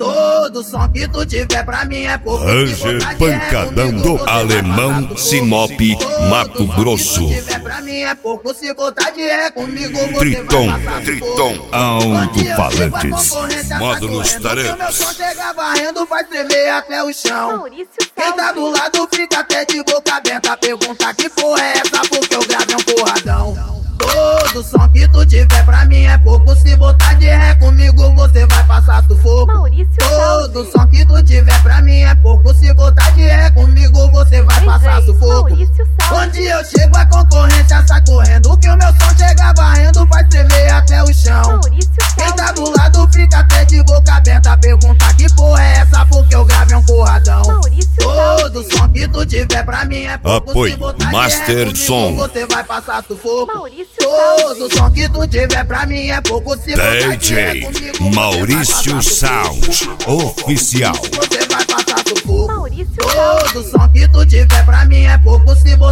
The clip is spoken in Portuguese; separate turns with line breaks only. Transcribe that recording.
Todo som que tu tiver pra mim é pouco.
Ranger Pancadão do Alemão, Sinop, Mato Grosso.
Se tiver pra mim é pouco, se vontade é comigo, você
Triton,
vai passar
Triton, alto-falantes, módulos
tarefas. Meu som
tarefas.
chega varrendo, vai tremer até o chão. Quem tá do lado fica até de boca aberta, pergunta que porra é essa, porque eu gravei um porradão. Todo som que tu tiver pra mim é pouco, se botar de ré comigo você vai passar sufoco. Todo som que tu tiver pra mim é pouco, se botar de ré comigo você vai passar sufoco. Onde eu chego a concorrência sai correndo, que o meu som chega varrendo, vai tremer até o chão. Quem tá do lado fica até de boca aberta, pergunta que porra é essa, porque eu gravei um porradão. Todo som que tu tiver pra mim é pouco,
Apoio
se botar de
Master
ré comigo
Som.
você vai passar sufoco. Todo som que tu tiver pra mim é pouco, se botar de ré
DJ
comigo você vai
Maurício
passar sufoco.
Sound, oficial.
Você vai passar sufoco. Todo som que tu tiver pra mim é pouco, se botar